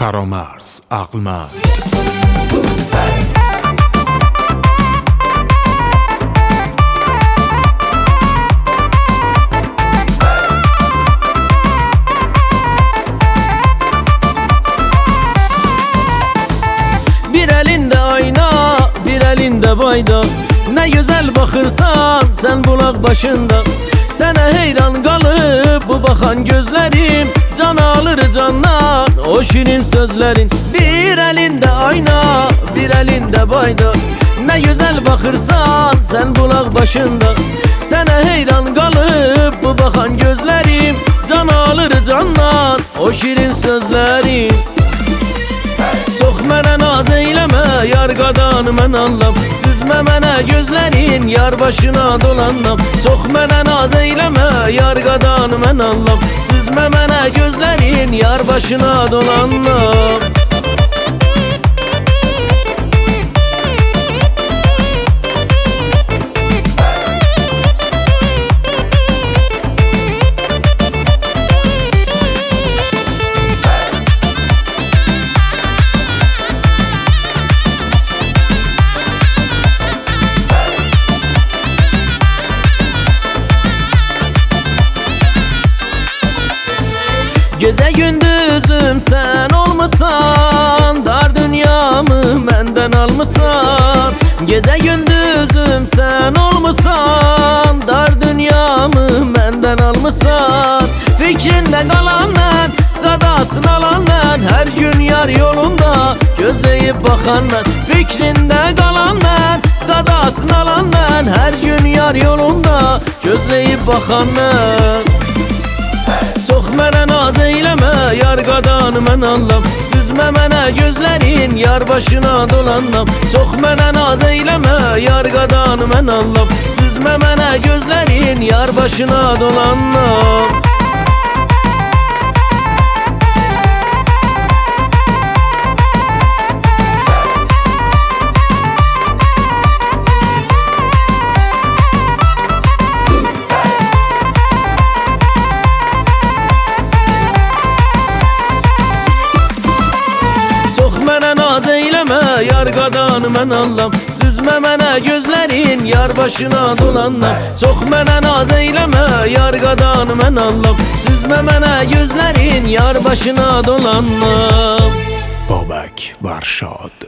فرامرز عقلمرز. Bir elinde ayna, bir elinde bayda. Ne güzel bakırsan sen bulak başında. Sana heyran kalıp bu bakan gözlerim, can alır candan o şirin sözlerin. Bir elinde ayna, bir elinde bayda. Ne güzel bakırsan sen bulak başında. Sana heyran kalıp bu bakan gözlerim, can alır candan o şirin sözlerin. Çox mənə naz eyləmə, yar qadan mən anlam. Süzmə mənə gözlərin, yar başına dolanam. Çox mənə naz eyləmə, yar qadan mən anlam. Süzmə mənə gözlərin, yar başına dolanam. Gece gündüzüm sen olmasan, dar dünyamı benden almışsan. Gece gündüzüm sen olmasan, dar dünyamı benden almışsan. Fikrinde kalan ben, qadasını alan ben, her gün yar yolunda gözleyip bakan ben. Fikrinde kalan ben, qadasını alan ben, her gün yar yolunda gözleyip bakan ben. Çox mənə naz eyləmə, yar qadan mən anlam. Süzmə mənə gözlərin, yar başına dolanam. Çox mənə naz eyləmə, yar qadan mən anlam. Süzmə mənə gözlərin, yar başına dolanam. Yar qadan mən anlam. Süzmə mənə gözlərin, yar başına dolanam. Çox mənə naz eyləmə, yar qadan mən anlam. Süzmə mənə gözlərin, yar başına dolanam. بابک ورشاد.